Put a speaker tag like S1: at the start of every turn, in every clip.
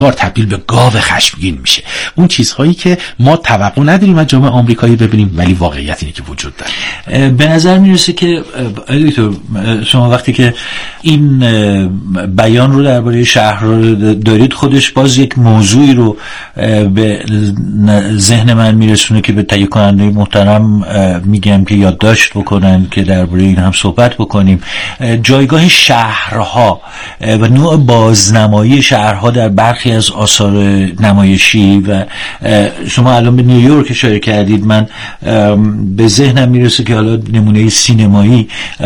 S1: تبدیل به گاو خشمگین میشه. اون چیزهایی که ما توقع نداریم از جامعه آمریکایی ببینیم ولی واقعیت اینه که وجود داره.
S2: به نظر میرسه که دکتر شما وقتی که این بیان رو درباره شهر رو دارید خودش باز یک موضوعی رو به ذهن من میرسونه که به تهیه کننده محترم میگم که یادداشت بکنن که درباره این هم صحبت بکنیم. جایگاه شهرها و نوع بازنمایی شهرها در برخی از آثار نمایشی و شما الان به نیویورک اشاره کردید، من به ذهنم میرسه که حالا نمونه سینمایی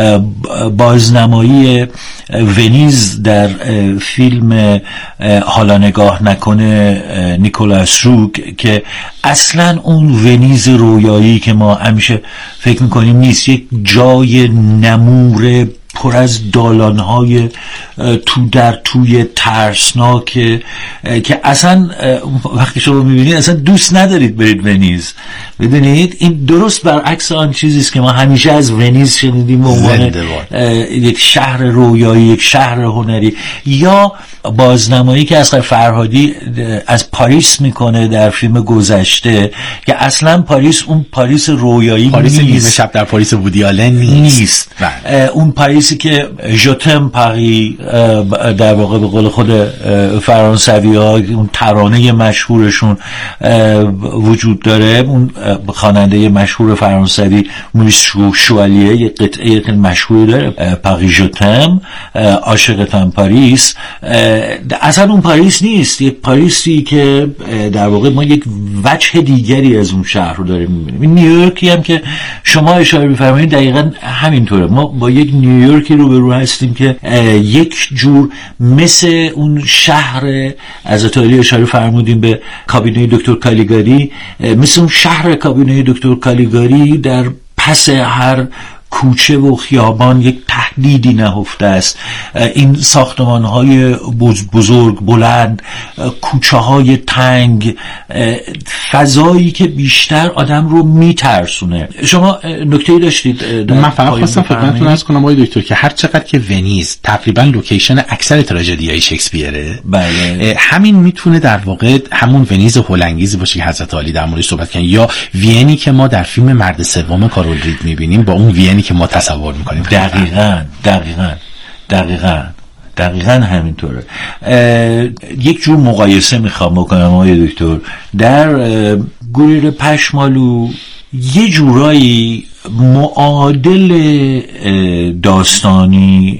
S2: بازنمایی ونیز در فیلم حالا نگاه نکنه نیکولاس روگ که اصلا اون ونیز رویایی که ما همیشه فکر میکنیم نیست، یک جای نمور پر از دالان‌های تو در توی ترسناک که اصلا وقتی شما میبینید اصلا دوست ندارید برید ونیز. بدونید این درست برعکس آن چیزی است که ما همیشه از ونیز شنیدیم به عنوان یک شهر رویایی، یک شهر هنری. یا بازنمایی که اصغر فرهادی از پاریس میکنه در فیلم گذشته که اصلا پاریس اون پاریس رویایی
S1: پاریس نیمه شب در پاریس وودی آلن نیست.
S2: اون پاریسی که ژوتم پاری در واقع به قول خود فرانسوی ها اون ترانه مشهورشون وجود داره. اون خواننده مشهور فرانسوی موریس شوالیه یک قطعه خیلی مشهوری داره، پاری ژوتم، عاشقتم پاریس. اصلا اون پاریس نیست، یک پاریسی که در واقع ما یک وجه دیگری از اون شهر رو داریم می‌بینیم. نیویورکی هم که شما اشاره می‌فرمایید دقیقاً همینطوره. ما با یک نیویورکی روبرو هستیم که یک جور مثل اون شهر از ایتالیا اشاره فرمودیم به کابینه دکتر کالیگاری، مثل اون شهر کابینه دکتر کالیگاری در پس هر کوچه و خیابان یک تهدیدی نهفته است. این ساختمان‌های بزرگ بلند، کوچه‌های تنگ، فضایی که بیشتر آدم رو میترسونه. شما نکته‌ای داشتید؟
S1: من فقط خواستم خدمتتون عرض کنم آقای دکتر که هر چقدر که ونیز تقریبا لوکیشن اکثر تراژدی‌های شکسپیره،
S2: بله،
S1: همین میتونه در واقع همون ونیز هلنگیزی باشه که حضرت علی در موردش صحبت کردن، یا وینی که ما در فیلم مرد سوم کارول رید می‌بینیم با اون وینی که ما تصور می‌کنیم.
S2: دقیقاً همینطوره. یک جور مقایسه میخوام بکنم آقای دکتر. در گوریر پشمالو یه جورایی معادل داستانی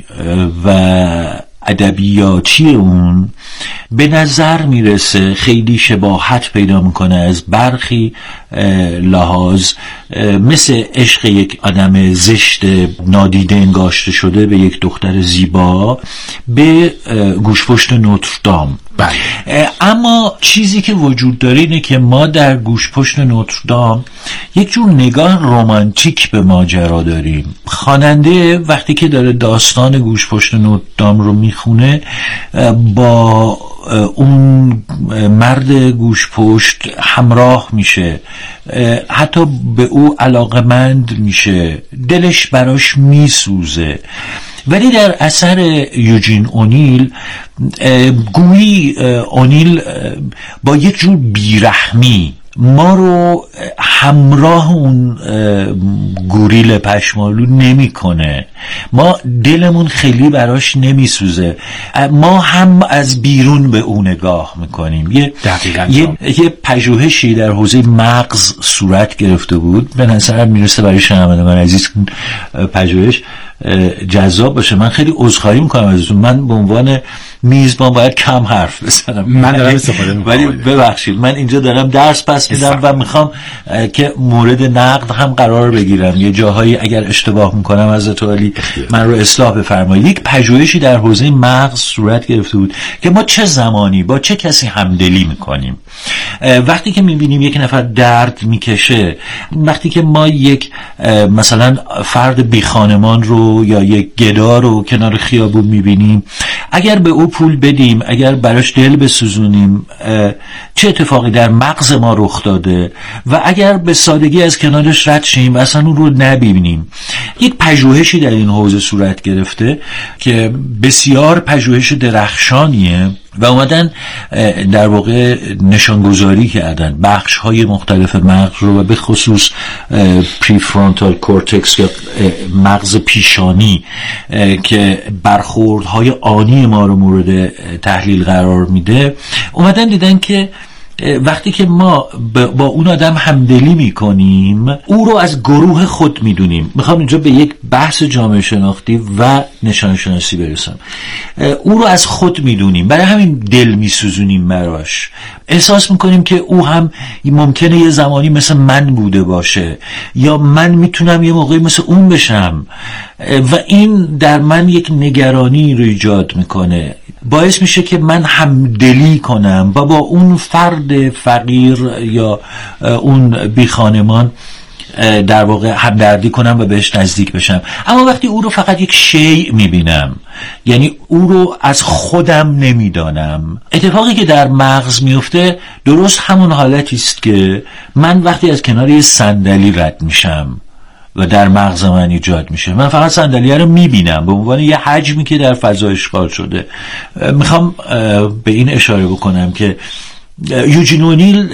S2: و ادبیاتی اون به نظر میرسه خیلی شباهت پیدا میکنه از برخی لحاظ، مثل عشق یک آدم زشت نادیده انگاشته شده به یک دختر زیبا به گوشپشت نوتردام. اما چیزی که وجود داره اینه که ما در گوشپشت نوتردام یک جور نگاه رمانتیک به ماجرا داریم. خواننده وقتی که داره داستان گوشپشت نوتردام رو میخونه با اون مرد گوشپشت همراه میشه، حتی به او علاقمند میشه، دلش براش میسوزه. ولی در اثر یوجین اونیل گویی اونیل با یک جور بیرحمی ما رو همراه اون گوریل پشمالو نمی کنه، ما دلمون خیلی براش نمی سوزه، ما هم از بیرون به اون نگاه میکنیم. یه پژوهشی در حوزه مغز صورت گرفته بود، به نظرم میرسه برای شنوندگان عزیز پژوهش جذاب باشه. من خیلی عذرخواهی میکنم ازتون، من به عنوان میزبان باید کم حرف بزنم،
S1: من دارم استفاده میکنم،
S2: ولی ببخشید من اینجا دارم درس پس میدم و میخوام که مورد نقد هم قرار بگیرم. یه جاهایی اگر اشتباه میکنم حضرت علی من رو اصلاح بفرمایید. یک پژوهشی در حوزه مغز صورت گرفته بود که ما چه زمانی با چه کسی همدلی میکنیم. وقتی که میبینیم یک نفر درد میکشه، وقتی که ما یک مثلا فرد بی خانمان رو یا یک گدا رو کنار خیابون میبینیم، اگر به او پول بدیم، اگر براش دل بسوزونیم، چه اتفاقی در مغز ما رخ داده، و اگر به سادگی از کنارش رد شیم اصلا اون رو نبینیم. یک پژوهشی در این حوزه صورت گرفته که بسیار پژوهش درخشانیه و اومدن در واقع نشانگذاری کردن بخش های مختلف مغز رو و به خصوص پریفرونتال کورتکس یا مغز پیشانی که برخوردهای آنی ما رو مورد تحلیل قرار میده. اومدن دیدن که وقتی که ما با اون آدم همدلی میکنیم، او رو از گروه خود میدونیم. میخوام اینجا به یک بحث جامعه شناختی و نشان شناسی برسم. او رو از خود میدونیم، برای همین دل میسوزونیم براش. احساس میکنیم که او هم ممکنه یه زمانی مثل من بوده باشه، یا من میتونم یه موقعی مثل اون بشم، و این در من یک نگرانی رو ایجاد میکنه، باعث میشه که من همدلی کنم و با اون فرد فقیر یا اون بی خانمان در واقع همدردی کنم و بهش نزدیک بشم. اما وقتی او رو فقط یک شیء میبینم، یعنی او رو از خودم نمیدانم، اتفاقی که در مغز میفته درست همون حالتی است که من وقتی از کنار یه صندلی رد میشم و در مغز من ایجاد میشه. من فقط صندلیه رو میبینم به عنوان یه حجمی که در فضا اشغال شده. میخوام به این اشاره بکنم که یوجین اونیل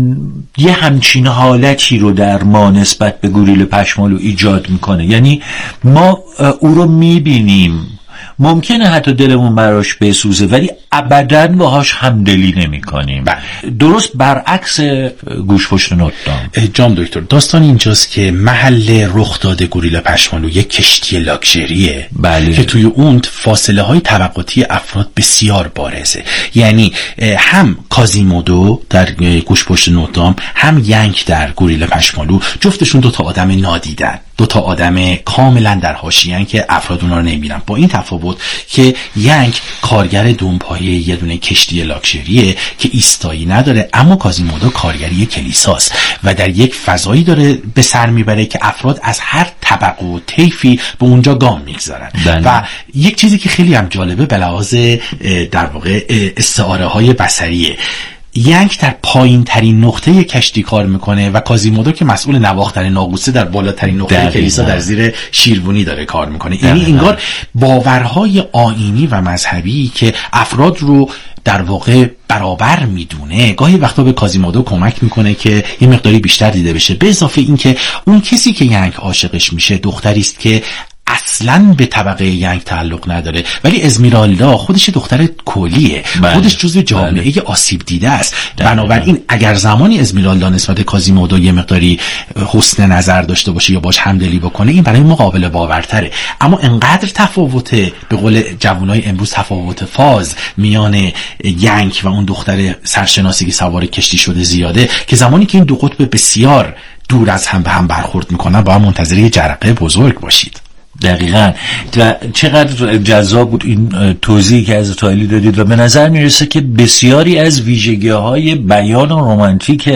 S2: یه همچین حالتی رو در ما نسبت به گوریل پشمالو ایجاد میکنه. یعنی ما او رو میبینیم، ممکنه حتی دلمون براش بسوزه، ولی ابداً باهاش همدلی نمی کنیم. درست برعکس گوش پشت نوت دام.
S1: جام دکتر، داستان اینجاست که محل رخ داده گوریلا پشمالو یک کشتی لاکچریه.
S2: بله.
S1: که توی اون فاصله های طبقاتی افراد بسیار بارزه. یعنی هم کازیمودو در گوش پشت نوت دام، هم ینگ در گوریلا پشمالو، جفتشون دوتا آدم نادیدن، دوتا آدم کاملا در حاشیه‌ان که افراد اونا رو نمیبینن. با این تفاوت که ینگ کارگر دونپایه یه دونه کشتی لاکچریه که ایستایی نداره، اما کازیمودو کارگری کلیساست و در یک فضایی داره به سر میبره که افراد از هر طبقه و طیفی به اونجا گام میگذارن. و یک چیزی که خیلی هم جالبه به لحاظ در واقع استعاره های بصریه، ینگ در پایین ترین نقطه کشتی کار میکنه و کازیمودو که مسئول نواختن ناقوسه در بالاترین نقطه کلیسا در زیر شیروانی داره کار میکنه. یعنی انگار باورهای آیینی و مذهبی که افراد رو در واقع برابر میدونه گاهی وقتا به کازیمودو کمک میکنه که یه مقداری بیشتر دیده بشه. به اضافه این که اون کسی که ینگ عاشقش میشه دختری است که اصلاً به طبقه ینگ تعلق نداره، ولی اسمیرالدا خودش دختر کولیه. خودش جزو جامعه آسیب دیده است. بنابراین اگر زمانی اسمیرالدا نسبت کازیمودو یه مقداری حسن نظر داشته باشه یا باش همدلی بکنه، این برای ما قابل باورتره. اما انقدر تفاوته، به قول جوانای امروز تفاوت فاز میان ینگ و اون دختر سرشناسی که سوار کشتی شده زیاده که زمانی که این دو قطب بسیار دور از هم به هم برخورد میکنن باید منتظر یه جرقه بزرگ باشید.
S2: دقیقاً. و چقدر جذاب بود این توضیحی که از تایلی دادید و به نظر میرسه که بسیاری از ویژگی‌های بیان رمانتیک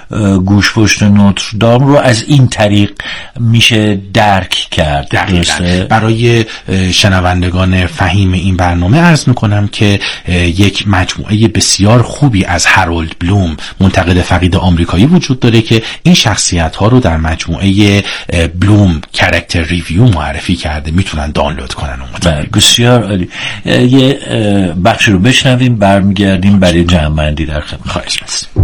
S2: گوش پشت نوتردام رو از این طریق میشه درک کرد.
S1: دقیقاً. برای شنوندگان فهیم این برنامه عرض میکنم که یک مجموعه بسیار خوبی از هارولد بلوم، منتقد فقید آمریکایی وجود داره که این شخصیت‌ها رو در مجموعه بلوم کاراکتر ریویو معرفی کرده، میتونن دانلود کنن اون.
S2: بسیار عالی. یه بخش رو بشنویم، برمیگردیم برای جمع‌بندی در خدمت.
S1: خواهش می‌کنم.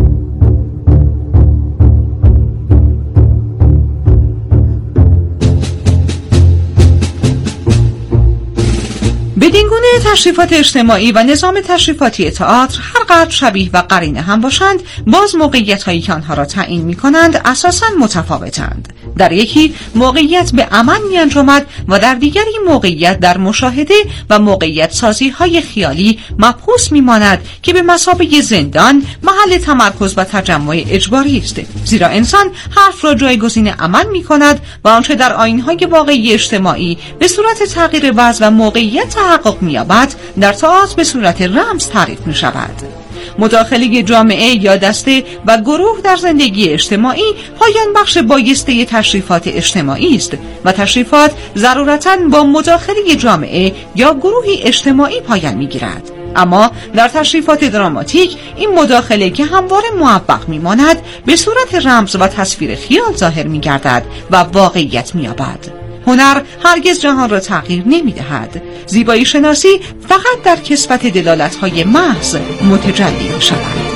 S3: بدینگونه تشریفات اجتماعی و نظام تشریفاتی تئاتر هر قدر شبیه و قرینه هم باشند، باز موقعیت‌هایی که آنها را تعیین می‌کنند اساساً متفاوتند. در یکی موقعیت به عمل می‌انجامد و در دیگری موقعیت در مشاهده و موقعیت سازی‌های خیالی مبحوث می‌ماند که به مثابه زندان محل تمرکز و تجمع اجباری است، زیرا انسان حرف را جایگزین عمل می‌کند و آنچه در آیین‌های واقعی اجتماعی به صورت تغییر وضع و موقعیت تحقق می‌یابد در تئاتر به صورت رمز تعریف می‌شود. مداخله جامعه یا دسته و گروه در زندگی اجتماعی پایان بخش بایسته تشریفات اجتماعی است و تشریفات ضرورتاً با مداخله جامعه یا گروهی اجتماعی پایان می‌گیرد. اما در تشریفات دراماتیک این مداخله که همواره معبق می‌ماند به صورت رمز و تصویر خیال ظاهر می‌گردد و واقعیت می‌یابد. هنر هرگز جهان را تغییر نمی‌دهد. زیبایی شناسی فقط در کسوت دلالت‌های محض متجلی می‌شود.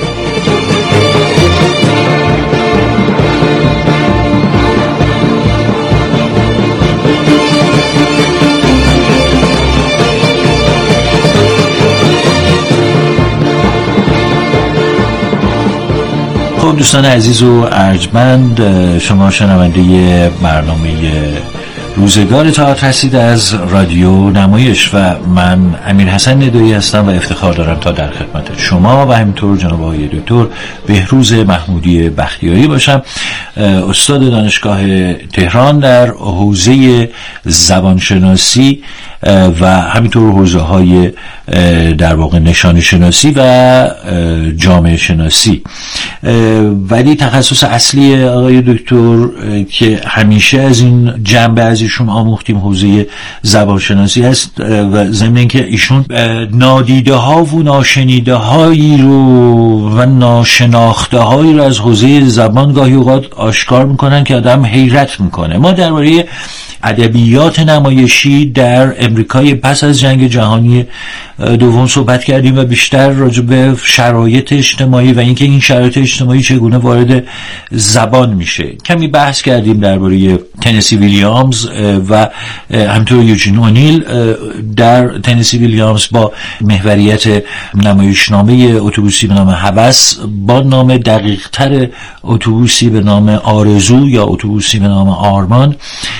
S2: خب دوستان عزیز و ارجمند، شما شنونده برنامه روزگار تئاتر هستید از رادیو نمایش و من امیرحسن ندایی هستم و افتخار دارم تا در خدمت شما و همینطور جناب آقای دکتر بهروز محمودی بختیاری باشم، استاد دانشگاه تهران در حوزه زبانشناسی و همینطور حوزه های در واقع نشانی شناسی و جامعه شناسی. ولی تخصص اصلی آقای دکتر که همیشه از این جنبه از ایشون آموختیم حوزه زبانشناسی است و ضمن اینکه ایشون نادیده ها و ناشنیده هایی رو و ناشناخته هایی رو از حوزه زبان گاهی اوقات آشکار میکنن که آدم حیرت میکنه. ما درباره ادبیات نمایشی در امریکای پس از جنگ جهانی دوم صحبت کردیم و بیشتر راجع به شرایط اجتماعی و اینکه این شرایط اجتماعی چگونه وارد زبان میشه. کمی بحث کردیم درباره تنسی ویلیامز و همینطور یوجین اونیل. در تنسی ویلیامز با محوریت نمایشنامه اتوبوسی به نام هوس، با نام دقیق‌تر اتوبوسی به نام آرزو یا اتوبوسی به نام آرمان،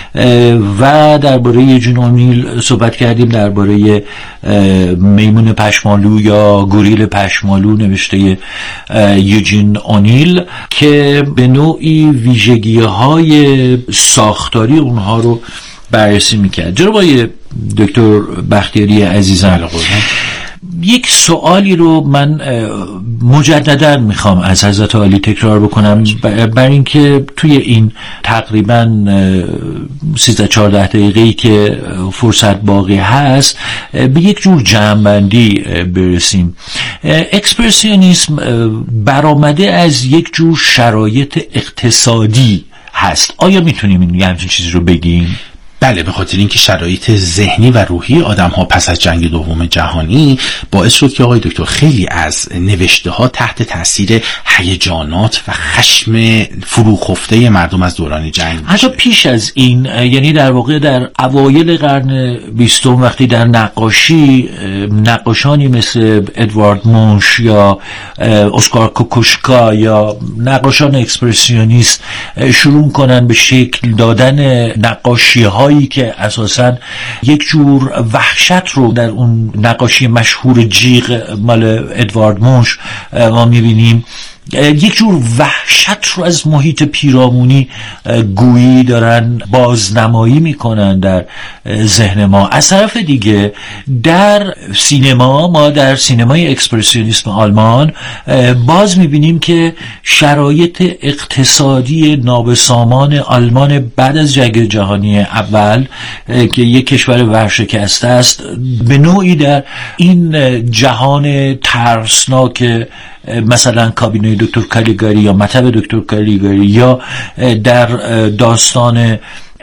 S2: و درباره یوجین اونیل صحبت کردیم درباره میمون پشمالو یا گوریل پشمالو نوشته یوجین اونیل که به نوعی ویژگی‌های ساختاری اونها رو بررسی میکرد. جناب آقای دکتر بختیاری عزیزم، یک سوالی رو من مجددا میخوام از حضرت عالی تکرار بکنم برای اینکه توی این تقریبا 13-14 دقیقه‌ای که فرصت باقی هست به یک جور جمع‌بندی برسیم. اکسپرسیونیسم برآمده از یک جور شرایط اقتصادی هست. آیا میتونیم این همچین چیزی رو بگیم؟
S1: بله، به خاطر اینکه شرایط ذهنی و روحی آدم‌ها پس از جنگ دوم جهانی باعث شد که آقای دکتر خیلی از نوشته‌ها تحت تاثیر هیجانات و خشم فروخفته مردم از دوران جنگ
S2: حتی پیش از این، یعنی در واقع در اوایل قرن 20 وقتی در نقاشی نقاشانی مثل ادوارد مونش یا اسکار کوکوشکا یا نقاشان اکسپرسیونیست شروع کنن به شکل دادن نقاشی‌ها که اساساً یک جور وحشت رو در اون نقاشی مشهور جیغ مال ادوارد مونش ما می‌بینیم، یک جور وحشت رو از محیط پیرامونی گویی دارن بازنمایی میکنن در ذهن ما. از طرف دیگه در سینما، ما در سینمای اکسپرسیونیسم آلمان باز میبینیم که شرایط اقتصادی نابسامان آلمان بعد از جنگ جهانی اول که یک کشور ورشکسته است به نوعی در این جهان ترسناک مثلا کابینه دکتر کالیگاری یا مطب دکتر کالیگاری یا در داستان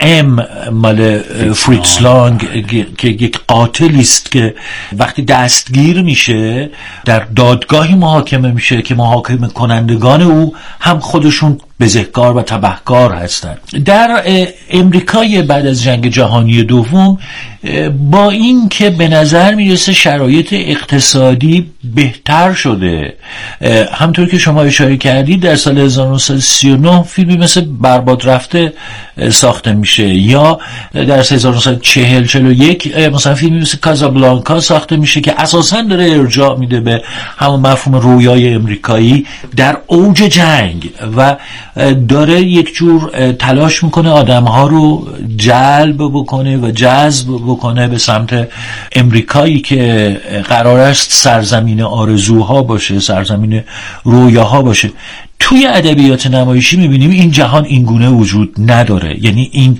S2: مال فریتز لانگ که یک قاتلی است که وقتی دستگیر میشه در دادگاهی محاکمه میشه که محاکمه کنندگان او هم خودشون بزهکار و تبهکار هستند. در امریکای بعد از جنگ جهانی دوم با این که به نظر میرسه شرایط اقتصادی بهتر شده، همطور که شما اشاره کردید در سال 1939 فیلمی مثل برباد رفته ساخته میشه یا در 1940-41 مثلا فیلمی مثل کازابلانکا ساخته میشه که اساساً داره ارجاع میده به همون مفهوم رویای امریکایی در اوج جنگ و داره یک جور تلاش میکنه آدمها رو جلب بکنه و جذب بکنه به سمت امریکایی که قرار است سرزمین آرزوها باشه، سرزمین رویاها باشه. توی ادبیات نمایشی میبینیم این جهان این گونه وجود نداره، یعنی این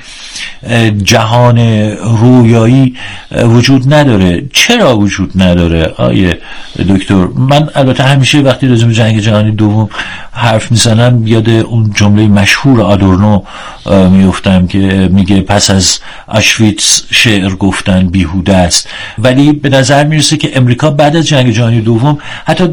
S2: جهان رویایی وجود نداره. چرا وجود نداره آیه دکتر؟ من البته همیشه وقتی راجع به جنگ جهانی دوم حرف میزنم یاد اون جمله مشهور آدورنو میفتم که میگه پس از آشویتس شعر گفتن بیهوده است. ولی به نظر میرسه که امریکا بعد از جنگ جهانی دوم حتی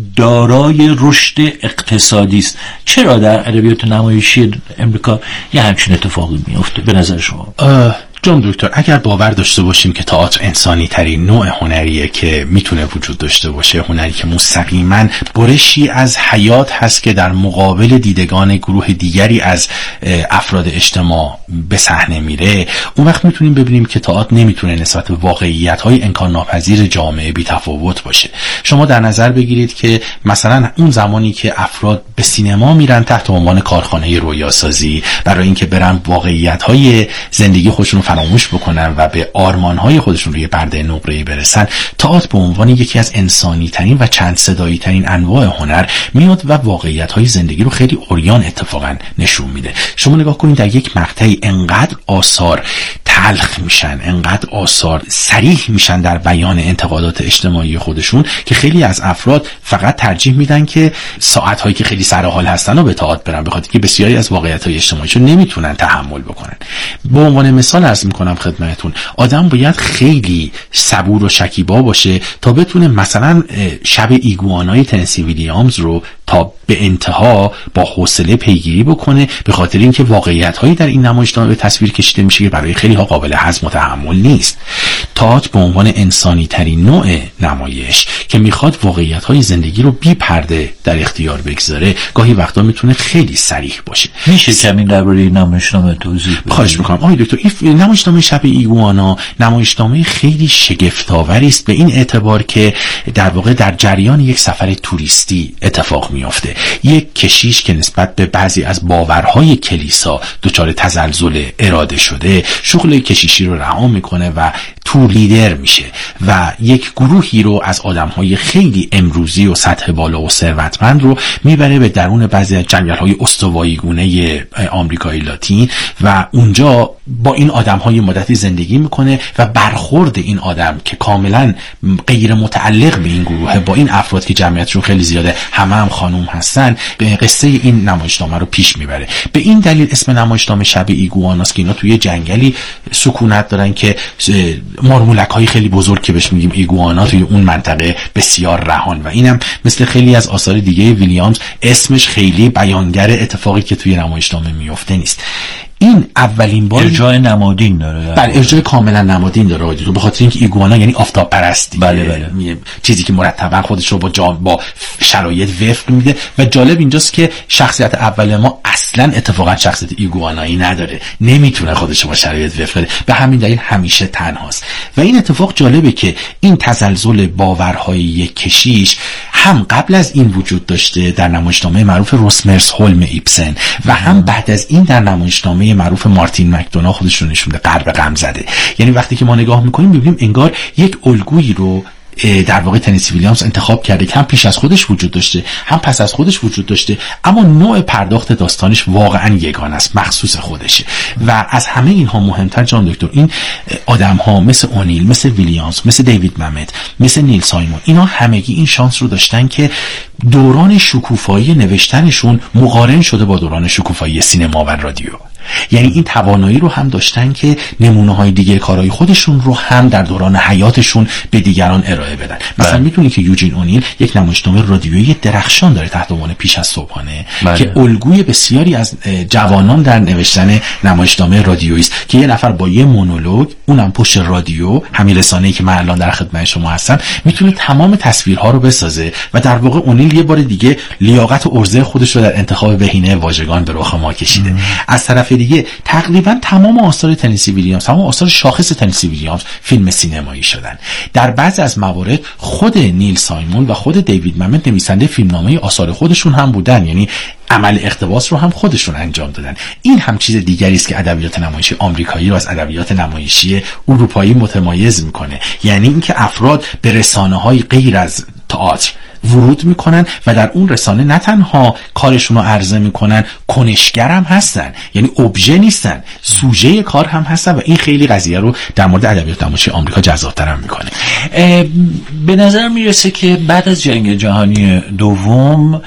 S2: دارای رشد اقتصادی است. چرا در ادبیات نمایشی امریکا یه همچین اتفاقی میفته به نظر شما؟
S1: جان دکتر، اگر باور داشته باشیم که تئاتر انسانی ترین نوع هنریه که میتونه وجود داشته باشه، هنری که مستقیما برشی از حیات هست که در مقابل دیدگان گروه دیگری از افراد اجتماع به صحنه میره، اون وقت میتونیم ببینیم که تئاتر نمیتونه نسبت به واقعیت‌های امکان ناپذیر جامعه بی‌تفاوت باشه. شما در نظر بگیرید که مثلا اون زمانی که افراد به سینما میرن تحت عنوان کارخانه رویاسازی برای اینکه برن واقعیت‌های زندگی خودشون فراموش بکنن و به آرمان‌های خودشون روی پرده نقره‌ای برسن، تئاتر به عنوان یکی از انسانی ترین و چند صدایی ترین انواع هنر میاد و واقعیت‌های زندگی رو خیلی عریان اتفاقا نشون میده. شما نگاه کنید در یک مقطعی انقدر آثار تلخ میشن، انقدر آثار صریح میشن در بیان انتقادات اجتماعی خودشون که خیلی از افراد فقط ترجیح میدن که ساعت‌هایی که خیلی سر حال هستن و به تئاتر برن، بخاطر که بسیاری از واقعیت‌های اجتماعیشون نمیتونن تحمل بکنن. به عنوان مثال عرض میکنم خدمتتون، آدم باید خیلی صبور و شکیبا باشه تا بتونه مثلا شب ایگوانای تنسی ویلیامز رو تا به انتها با حوصله پیگیری بکنه، به خاطر اینکه واقعیت‌هایی در این نمایشنامه به تصویر کشیده میشه که برای خیلی ها قابل هضم و تحمل نیست. تئاتر به عنوان انسانی ترین نوع نمایش که میخواد واقعیت‌های زندگی رو بی پرده در اختیار بگذاره، گاهی وقتا میتونه خیلی صریح باشه.
S2: میشه کمی درباره این نمایشنامه توضیح بدید؟
S1: خواهش میکنم آقای دکتر. این نمایشنامه شب ایگوانا نمایشنامه خیلی شگفت‌آوری است به این اعتبار که در واقع در جریان یک سفر توریستی اتفاق میفته. یک کشیش که نسبت به بعضی از باورهای کلیسا دچار تزلزل اراده شده، شغل کشیشی رو رها میکنه و تور لیدر میشه و یک گروهی رو از آدمهای خیلی امروزی و سطح بالا و ثروتمند رو میبره به درون بعضی از جنگل‌های استوایی گونه آمریکای لاتین و اونجا با این آدم‌های مدتی زندگی میکنه و برخورد این آدم که کاملا غیر متعلق به این گروه با این افراد که جمعیتشون خیلی زیاده، همه هم خانوم هستن، قصه این نمایشنامه رو پیش میبره. به این دلیل اسم نمایشنامه شب ایگواناست که اینا توی جنگلی سکونت دارن که مارمولک‌های خیلی بزرگ که بهش میگیم ایگوانا توی اون منطقه بسیار رهان و اینم مثل خیلی از آثار دیگه ویلیامز اسمش خیلی بیانگر اتفاقی که توی نمایشنامه میفته نیست. این اولین بار
S2: ارجاع نمادین داره.
S1: بله، ارجاع کاملا نمادین داره به خاطر اینکه ایگوانا یعنی آفتاب پرستی.
S2: بله.
S1: چیزی که مرتبا خودش رو با شرایط وفق میده و جالب اینجاست که شخصیت اول ما اصلا اتفاقا شخصیت ایگوانایی نداره، نمیتونه خودش رو با شرایط وفق بده، به همین دلیل همیشه تنهاست. و این اتفاق جالبه که این تزلزل باورهای یک کشیش هم قبل از این وجود داشته در نمایشنامه معروف روسمرسهولم ایبسن و هم بعد از این در نمایشنامه معروف مارتین مکدونا خودش رو نشون میده، غرب غم زده. یعنی وقتی که ما نگاه میکنیم میبینیم انگار یک الگویی رو در واقع تنسی ویلیامز انتخاب کرده که هم پیش از خودش وجود داشته هم پس از خودش وجود داشته، اما نوع پرداخت داستانش واقعا یگانه است، مخصوص خودشه. و از همه اینها مهمتر جان دکتر، این آدم ها مثل اونیل، مثل ویلیامز، مثل دیوید ممت، مثل نیل سایمون، اینا همگی این شانس رو داشتن که دوران شکوفایی نوشتنشون مقارن شده با دوران شکوفایی سینما و رادیو. یعنی این توانایی رو هم داشتن که نمونه‌های دیگه کارهای خودشون رو هم در دوران حیاتشون به دیگران ارائه بدن. مثلا میدونی که یوجین اونیل یک نمایشنامه رادیویی درخشان داره تحت عنوان پیش از صبحانه که الگوی بسیاری از جوانان در نوشتن نمایشنامه رادیویی است که یه نفر با یه مونولوگ، اونم پشت رادیو، همین رسانه‌ای که من الان در خدمت شما هستم، میتونه تمام تصویرها رو بسازه و در واقع اونیل یه بار دیگه لیاقت و عرضه خودش رو در انتخاب بهینه واژگان به رخ ما کشیده. از طرف دیگه تقریبا تمام آثار تنسی ویلیامز، تمام آثار شاخص تنسی ویلیامز فیلم سینمایی شدن. در بعضی از موارد خود نیل سایمون و خود دیوید ممت نویسنده فیلمنامه آثار خودشون هم بودن، یعنی عمل اقتباس رو هم خودشون انجام دادن. این هم چیز دیگری است که ادبیات نمایشی آمریکایی رو از ادبیات نمایشی اروپایی متمایز میکنه، یعنی اینکه افراد به رسانه‌های غیر از تئاتر ورود میکنن و در اون رسانه نه تنها کارشون رو عرضه میکنن، کنشگر هم هستن، یعنی ابژه نیستن، سوژه کار هم هستن و این خیلی قضیه رو در مورد ادبیات نمایشی آمریکا جذاب‌تر هم میکنه.
S2: به نظر میرسه که بعد از جنگ جهانی دوم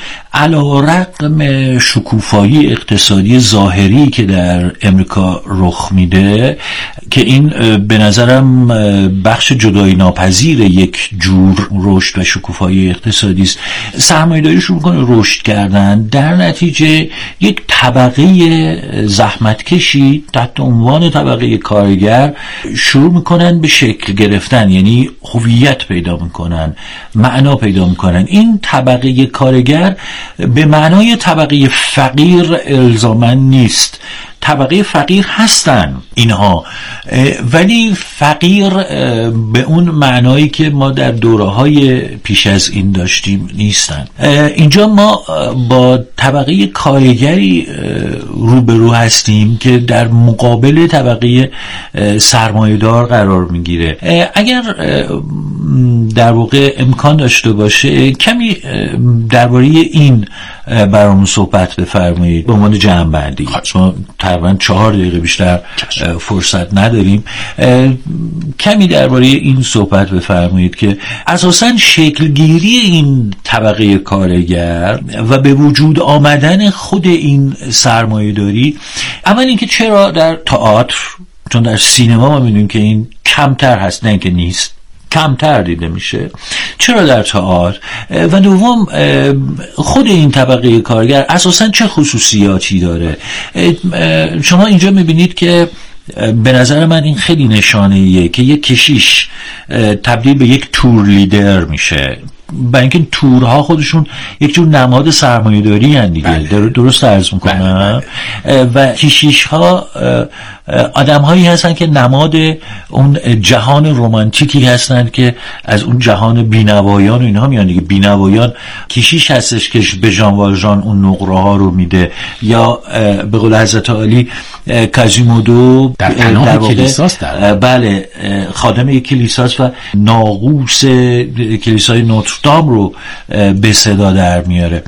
S2: علی‌رغم شکوفایی اقتصادی ظاهری که در امریکا رخ میده که این به نظرم بخش جدایی ناپذیر یک جور رشد و شکوفایی اقتصادی است، سرمایه‌داری شروع کنه رشد کردن، در نتیجه یک طبقه زحمتکشی تحت عنوان طبقه کارگر شروع میکنن به شکل گرفتن، یعنی هویت پیدا میکنن، معنا پیدا میکنن. این طبقه کارگر به معنای طبقه فقیر الزاماً نیست، طبقه فقیر هستن اینها، ولی فقیر به اون معنایی که ما در دوره‌های پیش از این داشتیم نیستن. اینجا ما با طبقه کارگری روبرو هستیم که در مقابل طبقه سرمایه‌دار قرار میگیره. اگر در واقع امکان داشته باشه کمی درباره این برامون صحبت بفرمایید به عنوان جمع‌بندی. ما تقریبا 4 دقیقه بیشتر فرصت نداریم. کمی درباره این صحبت بفرمایید که اساساً شکلگیری این طبقه کارگر و به وجود آمدن خود این سرمایه‌داری، اول اینکه چرا در تئاتر، چون در سینما ما می‌بینیم که این کمتر هست، نه اینکه نیست، کمتر دیده میشه، چرا در تئاتر، و دوم خود این طبقه کارگر اساساً چه خصوصیاتی داره. شما اینجا میبینید که به نظر من این خیلی نشانه‌ایه که یک کشیش تبدیل به یک تور لیدر میشه، برای اینکه تورها خودشون یک جور نماد سرمایه‌داری هستند دیگه. درست عرض میکنم. و کشیش‌ها آدم‌هایی هستن که نماد اون جهان رمانتیکی هستند که از اون جهان بینوایان و اینها میان دیگه. بینوایان کشیش هستش که به ژان والژان اون نقره‌ها رو میده، یا به قول حضرت علی کازیمودو
S1: در پناه کلیساست،
S2: بله، خادم یک کلیساست و ناقوس کلیسای نوتردام رو به صدا در میاره.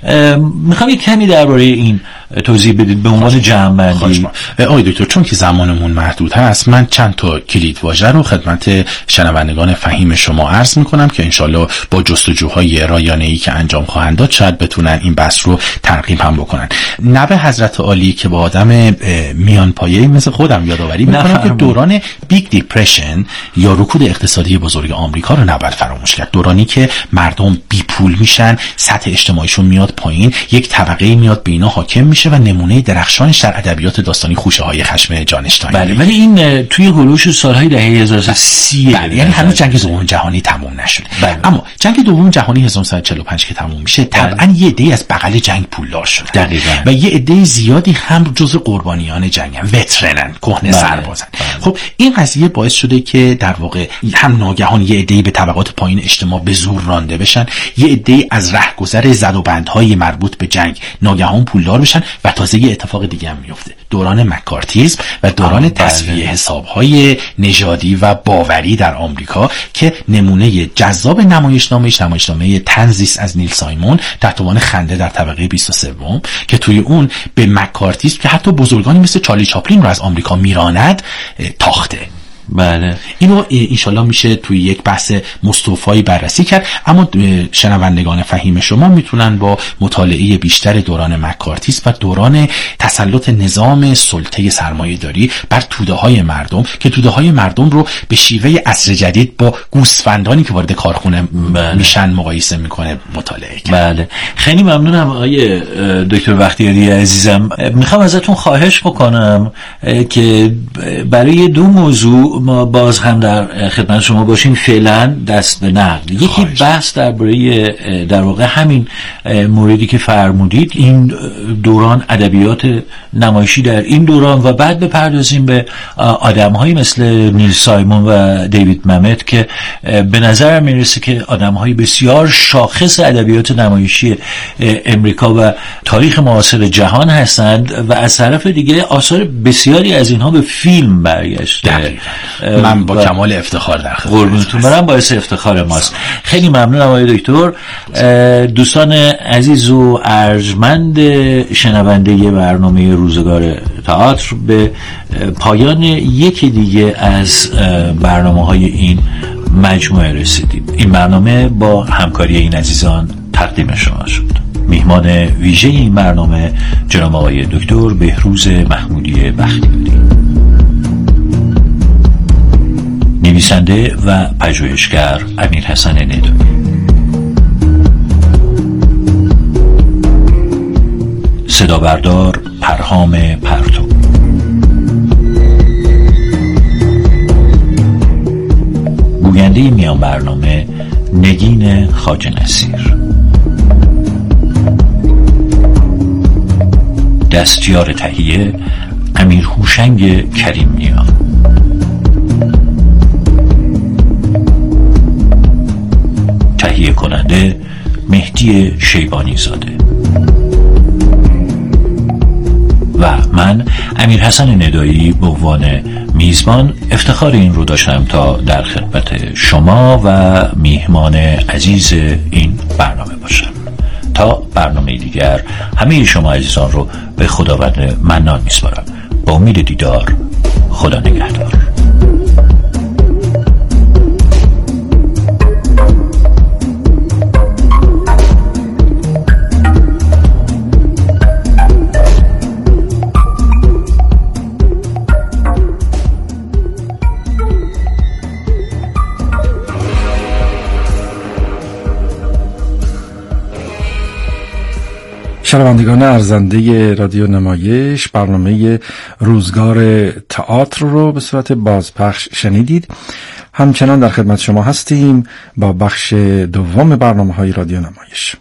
S2: میخوام یک کمی درباره این توضیح بدید به عنوان جمع‌بندی.
S1: آقای دکتر، چون که زمانمون محدود هست، من چند تا کلید واژه رو خدمت شنوندگان فهیم شما عرض میکنم که انشالله با جستجوهای رایانه‌ای که انجام خواهند داد شاید بتونن این بحث رو ترغیب هم بکنن. نبع حضرت عالی که با آدم میان پایه‌ای مثل خودم یادآوری میکنم که دوران بیگ دیپرشن یا رکود اقتصادی بزرگ آمریکا رو نباید فراموش کرد. دورانی که مردم بی پول میشن، سطح اجتماعیشون میاد پایین، یک طبقه میاد به اینا حاکم میشه و نمونه درخشانش در ادبیات داستانی خوشه‌های خشم جان اشتاین.
S2: بله، ولی این توی هولوش سالهای دهه 1030
S1: بله، یعنی هنوز جنگ دوم جهانی تموم نشده.
S2: بله.
S1: اما جنگ دوم جهانی 1945 که تموم میشه، طبعا یه عده‌ای از بغل جنگ پولدار شدن.
S2: دقیقاً.
S1: و یه عده زیادی هم جزو قربانیان جنگن، وترنن، کهنه سربازن. خب این قضیه باعث شده که در واقع هم ناگهان یه عده‌ای به طبقات پایین اجتماع به زور رانده بشن، یه عده‌ای از رهگذر زدوبندهای مربوط به جنگ ناگهان پولدار بشن و تازه یه اتفاق دیگه هم میفته. دوران مکارتیسم و دوران تصفیه حساب‌های نژادی و باوری در آمریکا که نمونه جذاب نمایشنامه طنزی از نیل سایمون تحت عنوان خنده در طبقه 23 که توی اون به مکارتیسم که حتی بزرگانی مثل چارلی چاپلین رو از آمریکا میراند تاخته.
S2: بله،
S1: اینو انشالله میشه توی یک بحث مستوفایی بررسی کرد، اما شنوندگان فهیم شما میتونن با مطالعه بیشتر دوران مکارتیسم و دوران تسلط نظام سلطه سرمایه‌داری بر توده‌های مردم که توده‌های مردم رو به شیوه عصر جدید با گوسفندانی که وارد کارخونه میشن مقایسه میکنه مطالعه کرد.
S2: بله، خیلی ممنونم آقای دکتر بختیاری عزیزم. میخوام ازتون خواهش بکنم که برای دو موضوع ما باز هم در خدمت شما باشیم. فعلا دست به نقد. یکی بحث در واقع همین موردی که فرمودید، این دوران ادبیات نمایشی در این دوران، و بعد بپردازیم به آدم‌هایی مثل نیل سایمون و دیوید ممت که به نظر میرسه که آدم‌های بسیار شاخص ادبیات نمایشی امریکا و تاریخ معاصر جهان هستند و از طرف دیگه آثار بسیاری از اینها به فیلم برگشته.
S1: من با کمال افتخار در خدمتتون
S2: قربونتون برم، باعث افتخار ماست. خیلی ممنونم آقای دکتر. دوستان عزیز و ارجمند شنونده برنامه روزگار تئاتر، به پایان یکی دیگه از برنامه‌های این مجموعه رسیدیم. این برنامه با همکاری این عزیزان تقدیم شما شد. میهمان ویژه این برنامه جناب آقای دکتر بهروز محمودی بختیاری، نویسنده و پژوهشگر امیرحسن ندوی، صدا بردار پرهام پرتو، گوینده میان برنامه نگین خواجه نصیر، دستیار تهیه امیر هوشنگ کریم نیا، تهیه کننده مهدی شیبانی زاده و من امیرحسن ندایی به عنوان میزبان افتخار این رو داشتم تا در خدمت شما و میهمان عزیز این برنامه باشم. تا برنامه دیگر همه شما عزیزان رو به خداوند منان میسپارم. با امید دیدار، خدا نگهدار.
S4: شنوندگان ارزنده رادیو نمایش، برنامه روزگار تئاتر رو به صورت بازپخش شنیدید. همچنان در خدمت شما هستیم با بخش دوم برنامه‌های رادیو نمایش.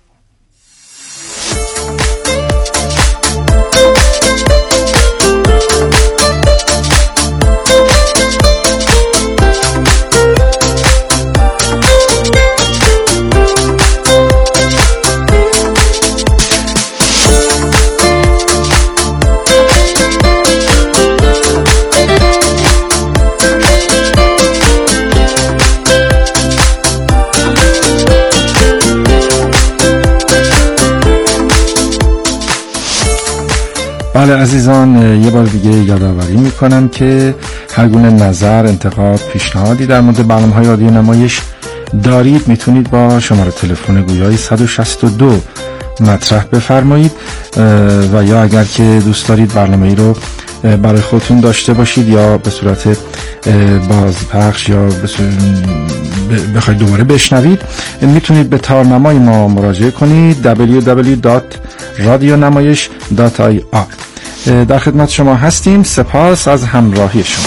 S4: بله عزیزان، یه بار دیگه یادآوری میکنم که هر گونه نظر، انتقاد، پیشنهادی در مورد برنامه‌های رادیو نمایش دارید میتونید با شماره تلفن گویای 162 مطرح بفرمایید و یا اگر که دوست دارید برنامه‌ای رو برای خودتون داشته باشید یا به صورت بازپخش یا بخواید دوباره بشنوید، میتونید به تارنمای ما مراجعه کنید www.radionamayish.ir. در خدمت شما هستیم. سپاس از همراهی شما.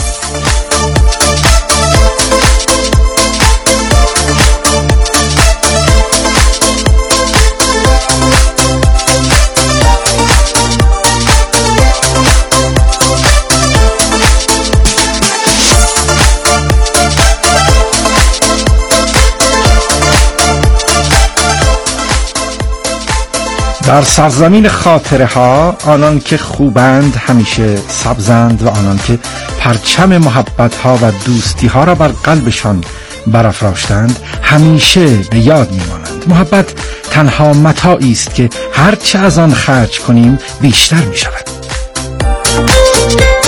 S4: در سرزمین خاطره ها آنان که خوبند همیشه سبزند و آنان که پرچم محبت ها و دوستی ها را بر قلبشان برافراشتند همیشه به یاد میمانند. محبت تنها متاعی است که هرچه از آن خرج کنیم بیشتر می شود.